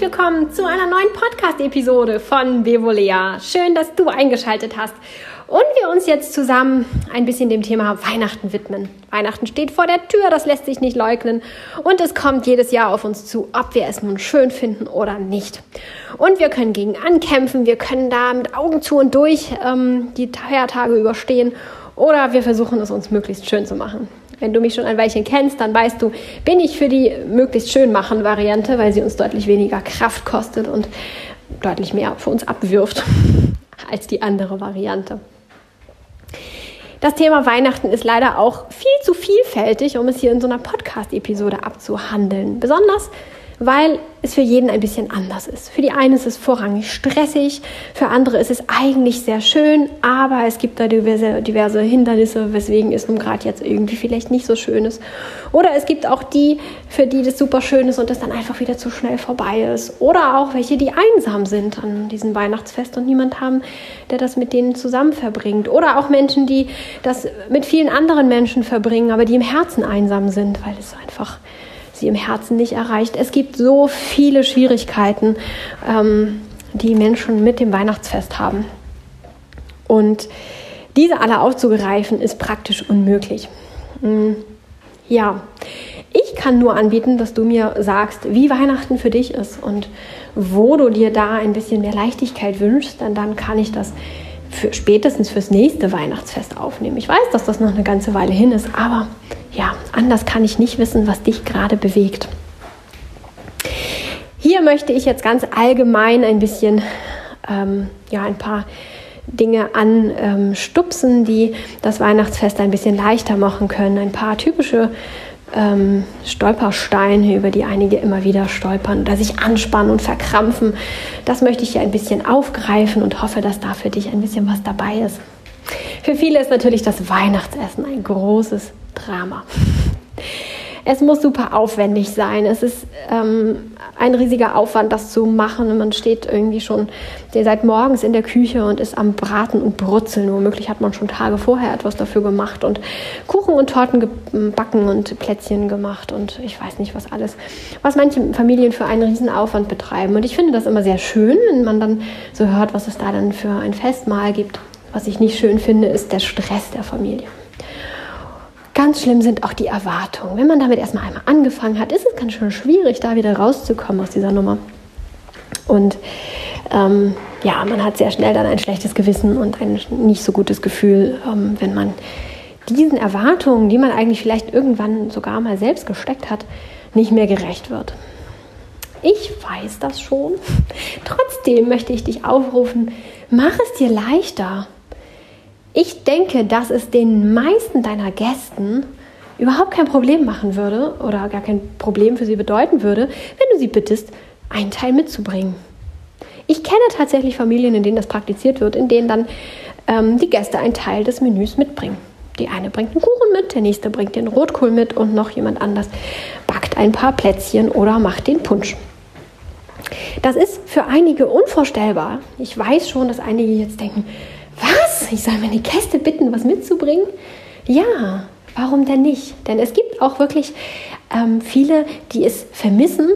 willkommen zu einer neuen Podcast-Episode von Bevolea. Schön, dass du eingeschaltet hast und wir uns jetzt zusammen ein bisschen dem Thema Weihnachten widmen. Weihnachten steht vor der Tür, das lässt sich nicht leugnen und es kommt jedes Jahr auf uns zu, ob wir es nun schön finden oder nicht. Und wir können gegen ankämpfen, wir können da mit Augen zu und durch die Feiertage überstehen oder wir versuchen es uns möglichst schön zu machen. Wenn du mich schon ein Weilchen kennst, dann weißt du, bin ich für die möglichst schön machen Variante, weil sie uns deutlich weniger Kraft kostet und deutlich mehr für uns abwirft als die andere Variante. Das Thema Weihnachten ist leider auch viel zu vielfältig, um es hier in so einer Podcast-Episode abzuhandeln. Besonders, weil es für jeden ein bisschen anders ist. Für die einen ist es vorrangig stressig, für andere ist es eigentlich sehr schön, aber es gibt da diverse Hindernisse, weswegen es nun gerade jetzt irgendwie vielleicht nicht so schön ist. Oder es gibt auch die, für die das super schön ist und das dann einfach wieder zu schnell vorbei ist. Oder auch welche, die einsam sind an diesem Weihnachtsfest und niemand haben, der das mit denen zusammen verbringt. Oder auch Menschen, die das mit vielen anderen Menschen verbringen, aber die im Herzen einsam sind, weil es einfach sie im Herzen nicht erreicht. Es gibt so viele Schwierigkeiten, die Menschen mit dem Weihnachtsfest haben. Und diese alle aufzugreifen, ist praktisch unmöglich. Ja, ich kann nur anbieten, dass du mir sagst, wie Weihnachten für dich ist und wo du dir da ein bisschen mehr Leichtigkeit wünschst, denn dann kann ich das spätestens fürs nächste Weihnachtsfest aufnehmen. Ich weiß, dass das noch eine ganze Weile hin ist, aber ja, anders kann ich nicht wissen, was dich gerade bewegt. Hier möchte ich jetzt ganz allgemein ein bisschen ein paar Dinge anstupsen, die das Weihnachtsfest ein bisschen leichter machen können. Ein paar typische Stolpersteine, über die einige immer wieder stolpern oder sich anspannen und verkrampfen. Das möchte ich hier ein bisschen aufgreifen und hoffe, dass da für dich ein bisschen was dabei ist. Für viele ist natürlich das Weihnachtsessen ein großes Drama. Es muss super aufwendig sein. Es ist ein riesiger Aufwand, das zu machen. Man steht irgendwie schon seit morgens in der Küche und ist am Braten und Brutzeln. Womöglich hat man schon Tage vorher etwas dafür gemacht und Kuchen und Torten gebacken und Plätzchen gemacht und ich weiß nicht was alles, was manche Familien für einen riesen Aufwand betreiben. Und ich finde das immer sehr schön, wenn man dann so hört, was es da dann für ein Festmahl gibt. Was ich nicht schön finde, ist der Stress der Familie. Ganz schlimm sind auch die Erwartungen. Wenn man damit erstmal einmal angefangen hat, ist es ganz schön schwierig, da wieder rauszukommen aus dieser Nummer. Und man hat sehr schnell dann ein schlechtes Gewissen und ein nicht so gutes Gefühl, wenn man diesen Erwartungen, die man eigentlich vielleicht irgendwann sogar mal selbst gesteckt hat, nicht mehr gerecht wird. Ich weiß das schon. Trotzdem möchte ich dich aufrufen, mach es dir leichter. Ich denke, dass es den meisten deiner Gästen überhaupt kein Problem machen würde oder gar kein Problem für sie bedeuten würde, wenn du sie bittest, einen Teil mitzubringen. Ich kenne tatsächlich Familien, in denen das praktiziert wird, in denen dann die Gäste einen Teil des Menüs mitbringen. Die eine bringt einen Kuchen mit, der nächste bringt den Rotkohl mit und noch jemand anders backt ein paar Plätzchen oder macht den Punsch. Das ist für einige unvorstellbar. Ich weiß schon, dass einige jetzt denken, was? Ich soll meine Gäste bitten, was mitzubringen? Ja, warum denn nicht? Denn es gibt auch wirklich viele, die es vermissen,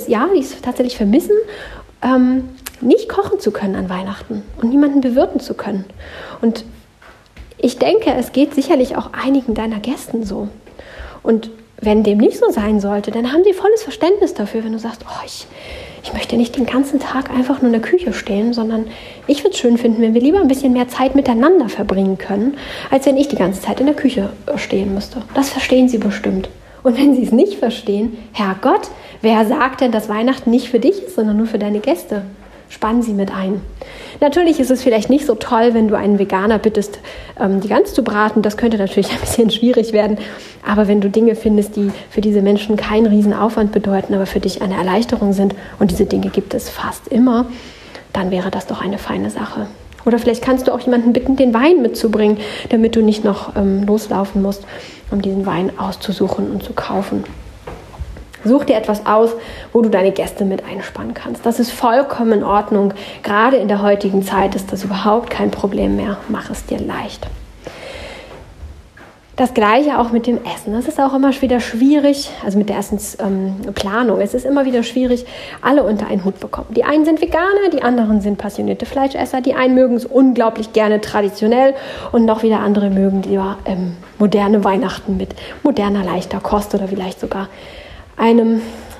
nicht kochen zu können an Weihnachten und niemanden bewirten zu können. Und ich denke, es geht sicherlich auch einigen deiner Gästen so. Und wenn dem nicht so sein sollte, dann haben sie volles Verständnis dafür, wenn du sagst, ich möchte nicht den ganzen Tag einfach nur in der Küche stehen, sondern ich würde es schön finden, wenn wir lieber ein bisschen mehr Zeit miteinander verbringen können, als wenn ich die ganze Zeit in der Küche stehen müsste. Das verstehen sie bestimmt. Und wenn sie es nicht verstehen, Herrgott, wer sagt denn, dass Weihnachten nicht für dich ist, sondern nur für deine Gäste? Spannen sie mit ein. Natürlich ist es vielleicht nicht so toll, wenn du einen Veganer bittest, die Gans zu braten. Das könnte natürlich ein bisschen schwierig werden. Aber wenn du Dinge findest, die für diese Menschen keinen riesen Aufwand bedeuten, aber für dich eine Erleichterung sind, und diese Dinge gibt es fast immer, dann wäre das doch eine feine Sache. Oder vielleicht kannst du auch jemanden bitten, den Wein mitzubringen, damit du nicht noch loslaufen musst, um diesen Wein auszusuchen und zu kaufen. Such dir etwas aus, wo du deine Gäste mit einspannen kannst. Das ist vollkommen in Ordnung. Gerade in der heutigen Zeit ist das überhaupt kein Problem mehr. Mach es dir leicht. Das Gleiche auch mit dem Essen. Das ist auch immer wieder schwierig, also mit der Essensplanung. Es ist immer wieder schwierig, alle unter einen Hut bekommen. Die einen sind Veganer, die anderen sind passionierte Fleischesser. Die einen mögen es unglaublich gerne traditionell und noch wieder andere mögen lieber moderne Weihnachten mit moderner, leichter Kost oder vielleicht sogar einem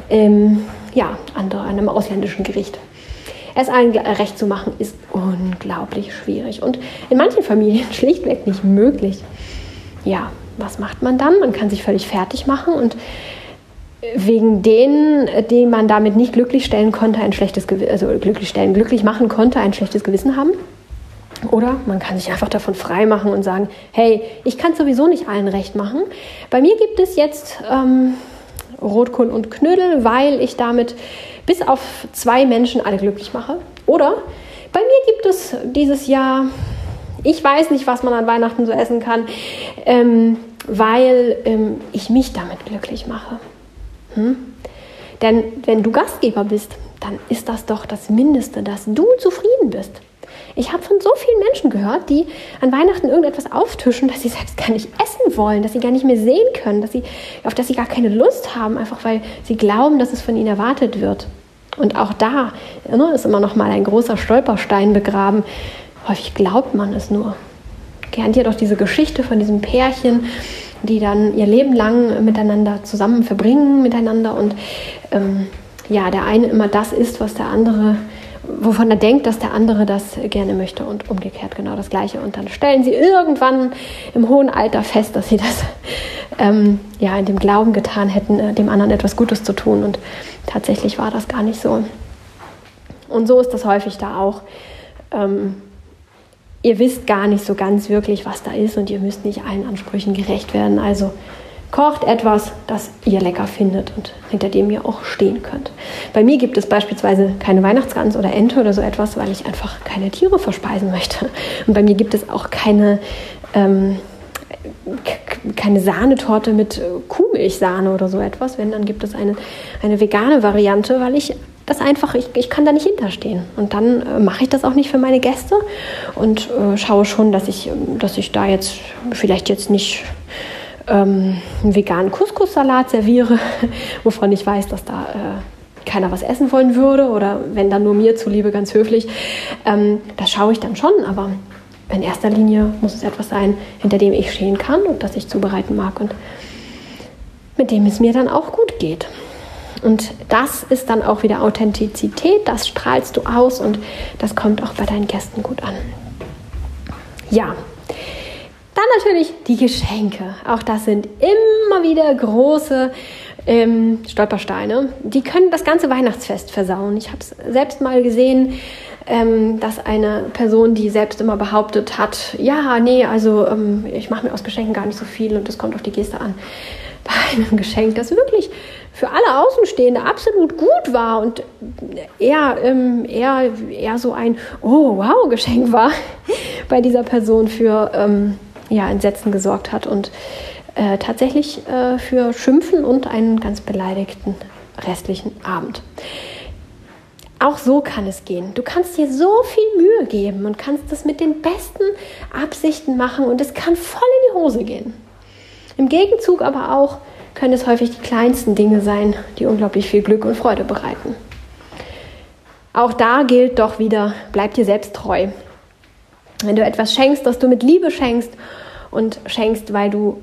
ausländischen Gericht. Es allen recht zu machen, ist unglaublich schwierig und in manchen Familien schlichtweg nicht möglich. Ja, was macht man dann? Man kann sich völlig fertig machen und wegen denen, die man damit nicht glücklich machen konnte, ein schlechtes Gewissen haben. Oder man kann sich einfach davon frei machen und sagen, hey, ich kann sowieso nicht allen recht machen. Bei mir gibt es jetzt Rotkohl und Knödel, weil ich damit bis auf 2 Menschen alle glücklich mache. Oder bei mir gibt es dieses Jahr, ich weiß nicht, was man an Weihnachten so essen kann, weil ich mich damit glücklich mache. Denn wenn du Gastgeber bist, dann ist das doch das Mindeste, dass du zufrieden bist. Ich habe von so vielen Menschen gehört, die an Weihnachten irgendetwas auftischen, das sie selbst gar nicht essen wollen, dass sie gar nicht mehr sehen können, auf das sie gar keine Lust haben, einfach weil sie glauben, dass es von ihnen erwartet wird. Und auch da ist immer noch mal ein großer Stolperstein begraben. Häufig glaubt man es nur. Kennt ihr doch diese Geschichte von diesem Pärchen, die dann ihr Leben lang miteinander zusammen verbringen miteinander und der eine immer das isst, was der andere, wovon er denkt, dass der andere das gerne möchte und umgekehrt genau das Gleiche. Und dann stellen sie irgendwann im hohen Alter fest, dass sie das in dem Glauben getan hätten, dem anderen etwas Gutes zu tun. Und tatsächlich war das gar nicht so. Und so ist das häufig da auch. Ihr wisst gar nicht so ganz wirklich, was da ist und ihr müsst nicht allen Ansprüchen gerecht werden. Also kocht etwas, das ihr lecker findet und hinter dem ihr auch stehen könnt. Bei mir gibt es beispielsweise keine Weihnachtsgans oder Ente oder so etwas, weil ich einfach keine Tiere verspeisen möchte. Und bei mir gibt es auch keine Sahnetorte mit Kuhmilchsahne oder so etwas. Wenn, dann gibt es eine vegane Variante, weil ich das einfach, ich kann da nicht hinterstehen. Und dann mache ich das auch nicht für meine Gäste und schaue schon, dass ich da jetzt vielleicht jetzt nicht einen veganen Couscous-Salat serviere, wovon ich weiß, dass da keiner was essen wollen würde oder wenn dann nur mir zuliebe, ganz höflich. Das schaue ich dann schon, aber in erster Linie muss es etwas sein, hinter dem ich stehen kann und das ich zubereiten mag und mit dem es mir dann auch gut geht. Und das ist dann auch wieder Authentizität, das strahlst du aus und das kommt auch bei deinen Gästen gut an. Ja, dann natürlich die Geschenke. Auch das sind immer wieder große Stolpersteine. Die können das ganze Weihnachtsfest versauen. Ich habe es selbst mal gesehen, dass eine Person, die selbst immer behauptet hat, ich mache mir aus Geschenken gar nicht so viel und es kommt auf die Geste an. Bei einem Geschenk, das wirklich für alle Außenstehende absolut gut war und eher so ein Oh-wow-Geschenk war, bei dieser Person für Entsetzen gesorgt hat und tatsächlich für Schimpfen und einen ganz beleidigten restlichen Abend. Auch so kann es gehen. Du kannst dir so viel Mühe geben und kannst das mit den besten Absichten machen und es kann voll in die Hose gehen. Im Gegenzug aber auch können es häufig die kleinsten Dinge sein, die unglaublich viel Glück und Freude bereiten. Auch da gilt doch wieder, bleib dir selbst treu. Wenn du etwas schenkst, das du mit Liebe schenkst und schenkst, weil du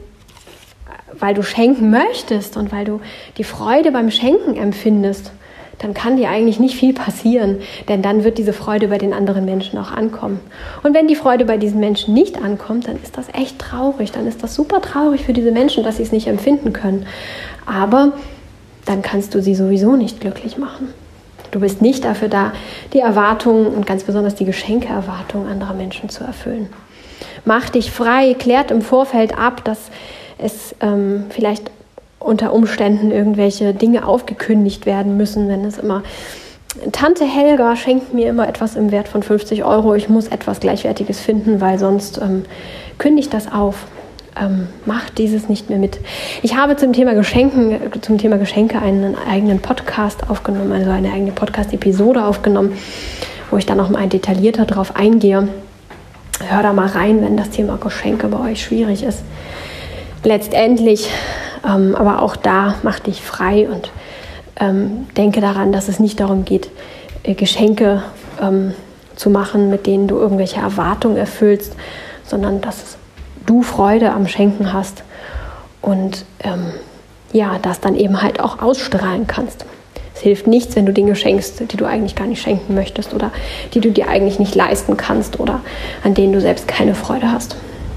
schenken möchtest und weil du die Freude beim Schenken empfindest, dann kann dir eigentlich nicht viel passieren, denn dann wird diese Freude bei den anderen Menschen auch ankommen. Und wenn die Freude bei diesen Menschen nicht ankommt, dann ist das echt traurig, dann ist das super traurig für diese Menschen, dass sie es nicht empfinden können. Aber dann kannst du sie sowieso nicht glücklich machen. Du bist nicht dafür da, die Erwartungen und ganz besonders die Geschenkeerwartungen anderer Menschen zu erfüllen. Mach dich frei, klärt im Vorfeld ab, dass es vielleicht unter Umständen irgendwelche Dinge aufgekündigt werden müssen, wenn es immer Tante Helga schenkt mir immer etwas im Wert von 50 €, ich muss etwas Gleichwertiges finden, weil sonst kündigt das auf. Macht dieses nicht mehr mit. Ich habe zum Thema Geschenke einen eigenen Podcast aufgenommen, also eine eigene Podcast-Episode aufgenommen, wo ich dann noch mal detaillierter drauf eingehe. Hör da mal rein, wenn das Thema Geschenke bei euch schwierig ist. Letztendlich, aber auch da, mach dich frei und denke daran, dass es nicht darum geht, Geschenke zu machen, mit denen du irgendwelche Erwartungen erfüllst, sondern dass du Freude am Schenken hast und das dann eben halt auch ausstrahlen kannst. Es hilft nichts, wenn du Dinge schenkst, die du eigentlich gar nicht schenken möchtest oder die du dir eigentlich nicht leisten kannst oder an denen du selbst keine Freude hast.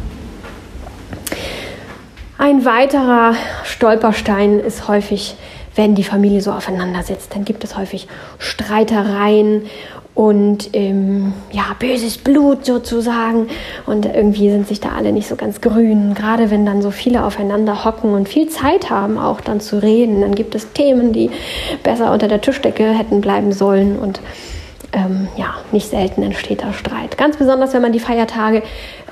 Ein weiterer Stolperstein ist häufig, wenn die Familie so aufeinander sitzt, dann gibt es häufig Streitereien und böses Blut sozusagen und irgendwie sind sich da alle nicht so ganz grün. Gerade wenn dann so viele aufeinander hocken und viel Zeit haben, auch dann zu reden, dann gibt es Themen, die besser unter der Tischdecke hätten bleiben sollen und nicht selten entsteht da Streit. Ganz besonders, wenn man die Feiertage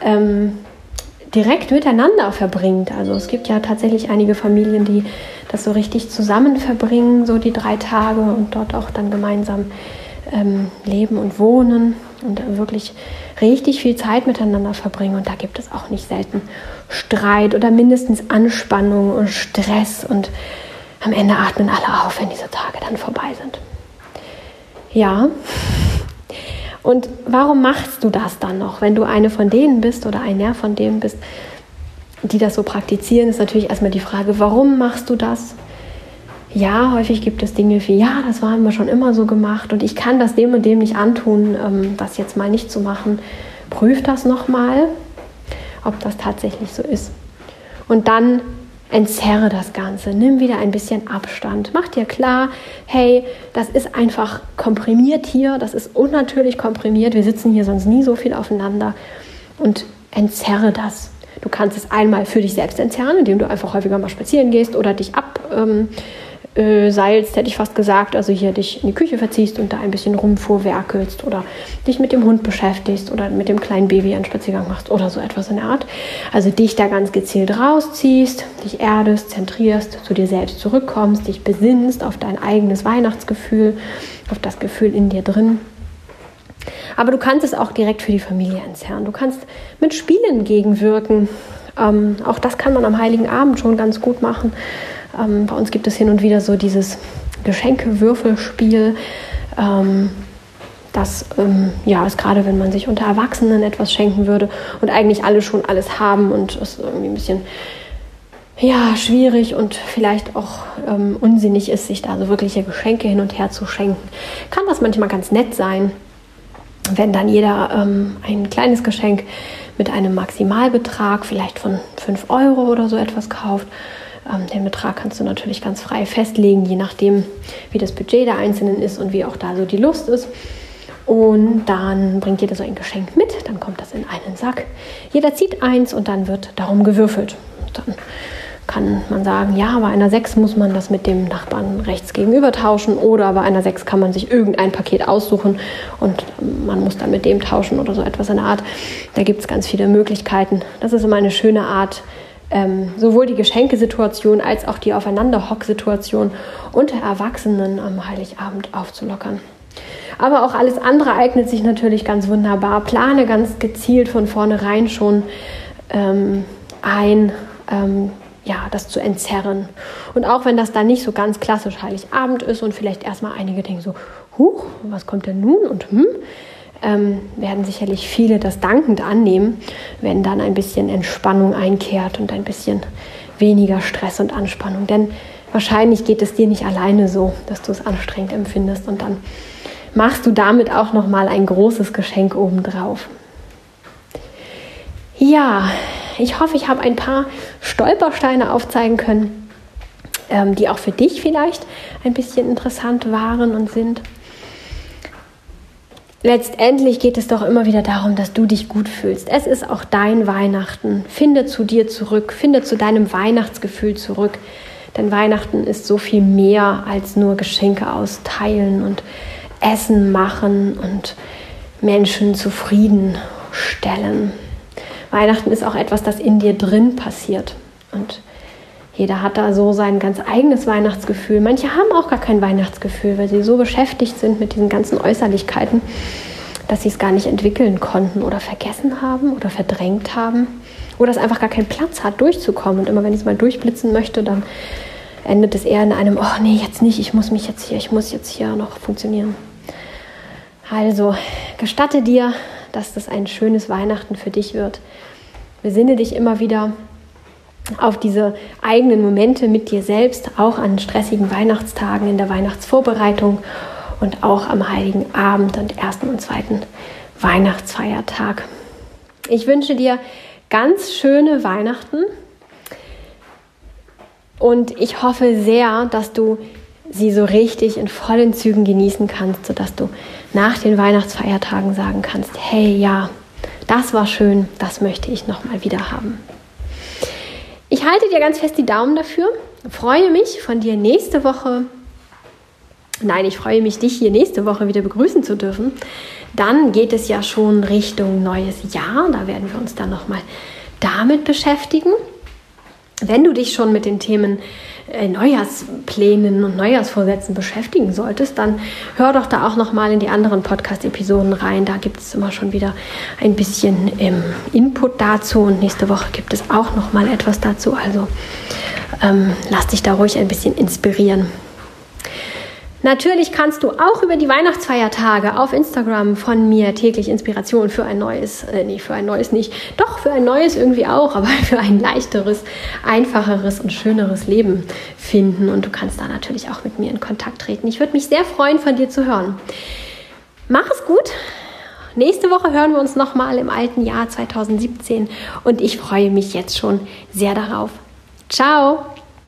direkt miteinander verbringt. Also es gibt ja tatsächlich einige Familien, die das so richtig zusammen verbringen, so die 3 Tage und dort auch dann gemeinsam leben und wohnen und wirklich richtig viel Zeit miteinander verbringen. Und da gibt es auch nicht selten Streit oder mindestens Anspannung und Stress. Und am Ende atmen alle auf, wenn diese Tage dann vorbei sind. Ja. Und warum machst du das dann noch? Wenn du eine von denen bist oder einer von denen bist, die das so praktizieren, ist natürlich erstmal die Frage, warum machst du das? Ja, häufig gibt es Dinge wie, ja, das haben wir schon immer so gemacht und ich kann das dem und dem nicht antun, das jetzt mal nicht zu machen. Prüf das nochmal, ob das tatsächlich so ist. Und dann entzerre das Ganze, nimm wieder ein bisschen Abstand. Mach dir klar, hey, das ist einfach komprimiert hier, das ist unnatürlich komprimiert, wir sitzen hier sonst nie so viel aufeinander und entzerre das. Du kannst es einmal für dich selbst entzerren, indem du einfach häufiger mal spazieren gehst oder dich abseilst, hätte ich fast gesagt, also hier dich in die Küche verziehst und da ein bisschen rumfuhrwerkelst oder dich mit dem Hund beschäftigst oder mit dem kleinen Baby einen Spaziergang machst oder so etwas in der Art. Also dich da ganz gezielt rausziehst, dich erdest, zentrierst, zu dir selbst zurückkommst, dich besinnst auf dein eigenes Weihnachtsgefühl, auf das Gefühl in dir drin. Aber du kannst es auch direkt für die Familie entzerren. Du kannst mit Spielen gegenwirken. Auch das kann man am Heiligen Abend schon ganz gut machen. Bei uns gibt es hin und wieder so dieses Geschenke-Würfelspiel. Das ist gerade, wenn man sich unter Erwachsenen etwas schenken würde und eigentlich alle schon alles haben und es irgendwie ein bisschen schwierig und vielleicht auch unsinnig ist, sich da so wirkliche Geschenke hin und her zu schenken, kann das manchmal ganz nett sein, wenn dann jeder ein kleines Geschenk mit einem Maximalbetrag, vielleicht von 5 € oder so etwas kauft. Den Betrag kannst du natürlich ganz frei festlegen, je nachdem, wie das Budget der Einzelnen ist und wie auch da so die Lust ist. Und dann bringt jeder so ein Geschenk mit, dann kommt das in einen Sack. Jeder zieht eins und dann wird darum gewürfelt. Dann kann man sagen, ja, bei einer 6 muss man das mit dem Nachbarn rechts gegenüber tauschen oder bei einer 6 kann man sich irgendein Paket aussuchen und man muss dann mit dem tauschen oder so etwas in der Art. Da gibt es ganz viele Möglichkeiten. Das ist immer eine schöne Art, sowohl die Geschenkesituation als auch die Aufeinanderhock-Situation unter Erwachsenen am Heiligabend aufzulockern. Aber auch alles andere eignet sich natürlich ganz wunderbar. Plane ganz gezielt von vornherein schon das zu entzerren. Und auch wenn das dann nicht so ganz klassisch Heiligabend ist und vielleicht erstmal einige denken so, huch, was kommt denn nun und werden sicherlich viele das dankend annehmen, wenn dann ein bisschen Entspannung einkehrt und ein bisschen weniger Stress und Anspannung. Denn wahrscheinlich geht es dir nicht alleine so, dass du es anstrengend empfindest und dann machst du damit auch nochmal ein großes Geschenk obendrauf. Ja, ich hoffe, ich habe ein paar Stolpersteine aufzeigen können, die auch für dich vielleicht ein bisschen interessant waren und sind. Letztendlich geht es doch immer wieder darum, dass du dich gut fühlst. Es ist auch dein Weihnachten. Finde zu dir zurück, finde zu deinem Weihnachtsgefühl zurück. Denn Weihnachten ist so viel mehr als nur Geschenke austeilen und Essen machen und Menschen zufriedenstellen. Weihnachten ist auch etwas, das in dir drin passiert. Und jeder hat da so sein ganz eigenes Weihnachtsgefühl. Manche haben auch gar kein Weihnachtsgefühl, weil sie so beschäftigt sind mit diesen ganzen Äußerlichkeiten, dass sie es gar nicht entwickeln konnten oder vergessen haben oder verdrängt haben oder es einfach gar keinen Platz hat, durchzukommen. Und immer wenn ich es mal durchblitzen möchte, dann endet es eher in einem, oh nee, jetzt nicht, ich muss jetzt hier noch funktionieren. Also gestatte dir, dass das ein schönes Weihnachten für dich wird. Besinne dich immer wieder auf diese eigenen Momente mit dir selbst, auch an stressigen Weihnachtstagen, in der Weihnachtsvorbereitung und auch am Heiligen Abend und ersten und zweiten Weihnachtsfeiertag. Ich wünsche dir ganz schöne Weihnachten und ich hoffe sehr, dass du sie so richtig in vollen Zügen genießen kannst, sodass du nach den Weihnachtsfeiertagen sagen kannst, hey, ja, das war schön, das möchte ich nochmal wieder haben. Ich halte dir ganz fest die Daumen dafür, freue mich, dich hier nächste Woche wieder begrüßen zu dürfen. Dann geht es ja schon Richtung neues Jahr, da werden wir uns dann nochmal damit beschäftigen. Wenn du dich schon mit den Themen Neujahrsplänen und Neujahrsvorsätzen beschäftigen solltest, dann hör doch da auch nochmal in die anderen Podcast-Episoden rein. Da gibt es immer schon wieder ein bisschen Input dazu und nächste Woche gibt es auch nochmal etwas dazu. Also lass dich da ruhig ein bisschen inspirieren. Natürlich kannst du auch über die Weihnachtsfeiertage auf Instagram von mir täglich Inspiration für ein neues irgendwie auch, aber für ein leichteres, einfacheres und schöneres Leben finden. Und du kannst da natürlich auch mit mir in Kontakt treten. Ich würde mich sehr freuen, von dir zu hören. Mach es gut. Nächste Woche hören wir uns nochmal im alten Jahr 2017 und ich freue mich jetzt schon sehr darauf. Ciao!